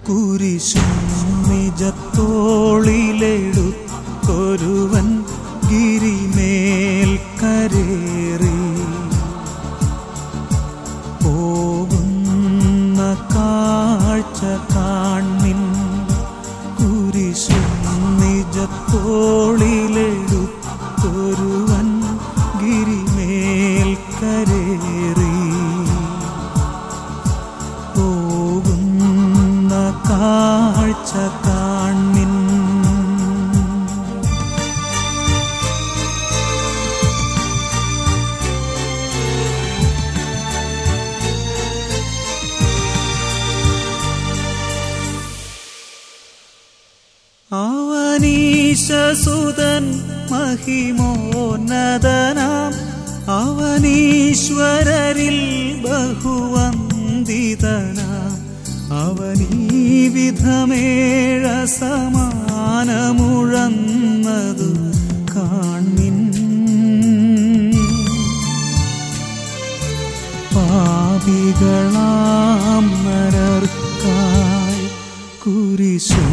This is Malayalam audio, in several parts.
കുരിശും നിജത്തോളിലെടുത്തൊരുവൻ ഗിരിമേൽ കരേറി പോകുന്ന കാഴ്ച കാൺമിൻ. കുരിശും നിജത്തോളിലെടുത്തൊരുവൻ ഗിരിമേൽ കരേറി പോകുന്ന കാഴ്ച കാൺമിൻ. അവനീശസുതൻ മഹിമോന്നതനാം അവനീശ്വരരിൽ ബഹുവന്ദിതനാം അവനീ വിധമേഴ സമാനമുഴന്നതു കാൺമിൻ. പാപികളാം നരർക്കായി കുരിശും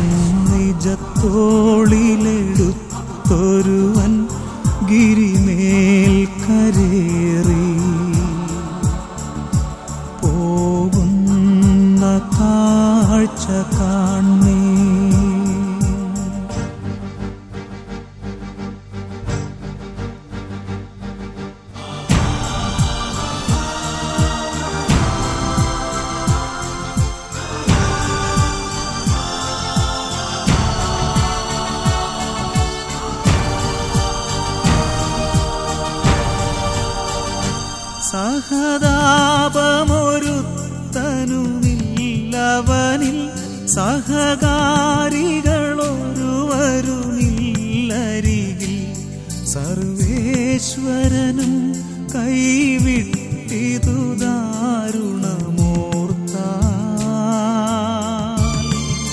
നിജത്തോളിലെടുത്തൊരുവൻ ഗിരിമേൽ കരേറി പോകുന്ന കാഴ്ച കാൺമേ. സഹതാപമൊരുത്തനുമില്ലവനിൽ സഹകാരികളൊരുവരുമില്ലരികിൽ സർവേശ്വരനും കൈവിട്ടിതു ദാരുണമോർത്താൽ.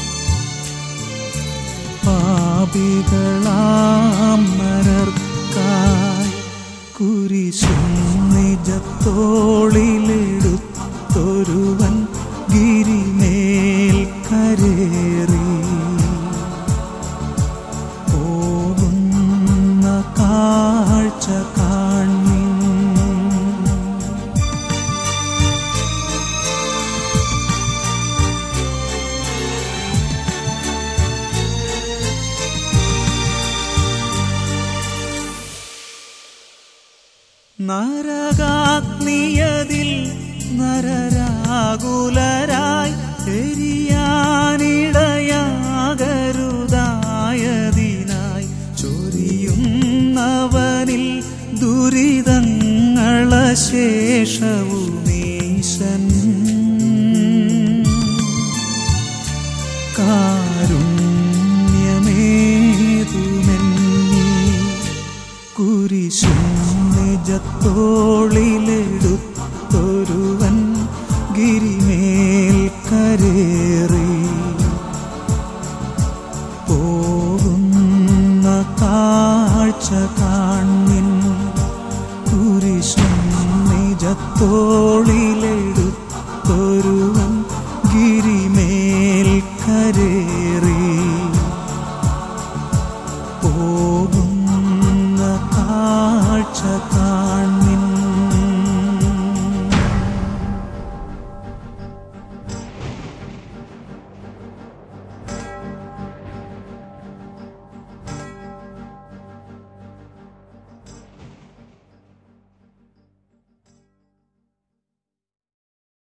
പാപികളാം നരർക്കായി കുരിശും നിജത്തോളിലെടുത്തൊരുവൻ ഗിരിമേൽ കരേറി പോകുന്ന കാഴ്ച കാൺമിൻ. നരകാഗ്നിയതിൽ നരരാകുലരായി എരിയാനിടയാകരുതായതിനായി ചൊരിയുന്നവനിൽ ദുരിതങ്ങളശേഷവുമീശൻ കാരുണ്യമേതുമെന്നീ കുരിശും നിജത്തോളിലെടുത്തൊരുവൻ ഗിരിമേൽ കരേറി പോകുന്ന കാഴ്ച കാൺമിൻ. കുരിശും നിജത്തോളിലെടുത്തൊരുവൻ ഗിരിമേൽ